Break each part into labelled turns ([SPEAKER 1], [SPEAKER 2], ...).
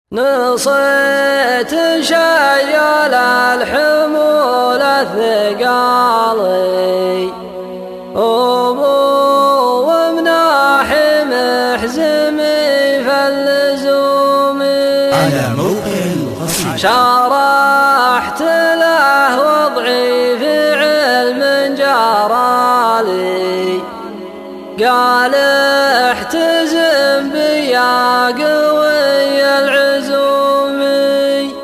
[SPEAKER 1] نصيت شيال الحمول الثقالي أبو ومناحي محزمي فاللزومي
[SPEAKER 2] على موقع القصيدة
[SPEAKER 1] شرحت له وضعي في علم جرالي قال احتزم بي يا قوي العزومي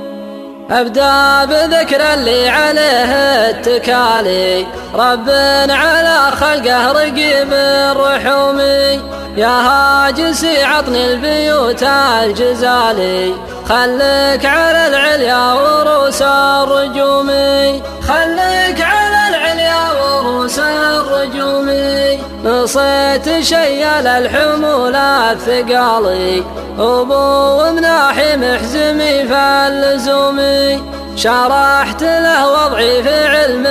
[SPEAKER 1] أبدأ بذكر اللي عليه التكالي رب على خلقه رقيب الرحومي يا هاجسي عطني البيوت الجزالي خليك على العليا وروس الرجومي خليك على العليا وروس الرجومي نصيت شيال الحمول الثقالي أبو ومناحي محزمي فاللزومي شرحت له وضعي في علم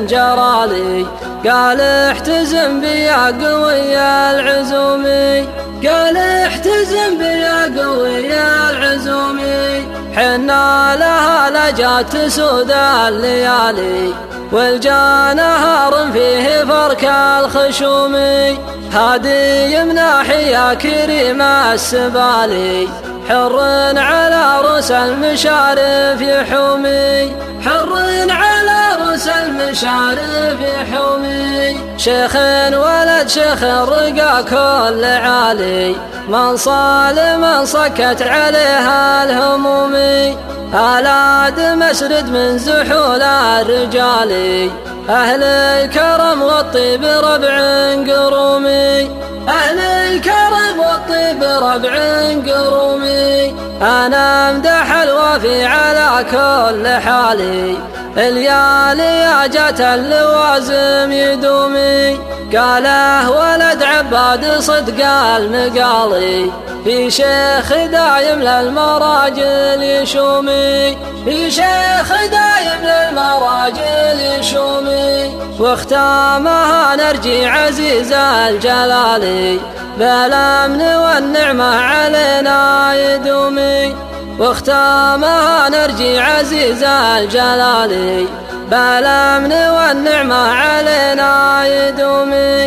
[SPEAKER 1] جرالي قال احتزم بي يا قوي العزومي قال احتزم بي يا قوي العزومي حنا لها لجات تسود الليالي والجا نهار فيه فرك الخشومي هادي مناحي يا كريم السبالي حر على رؤوس المشارف يحومي حر على رؤوس المشارف يحومي شيخ ولد شيخ رقى كل عالي من صال من صكت عليها الهمومي ألاد مسرد من زحول الرجال أهل الكرم والطيب ربع قرومي أهل الكرم والطيب ربع قرومي أنا امدح الوفي على كل حالي الليالي جات اللوازم يدومي قاله ولد عباد صدق المقالي في شيخ دايم للمراجل يشومي في شيخ دايم للمراجل يشومي واختامها نرجي عزيز الجلال بالامن والنعمة علينا يدومي واختامها نرجي عزيز الجلال بالامن والنعمة علينا يدومي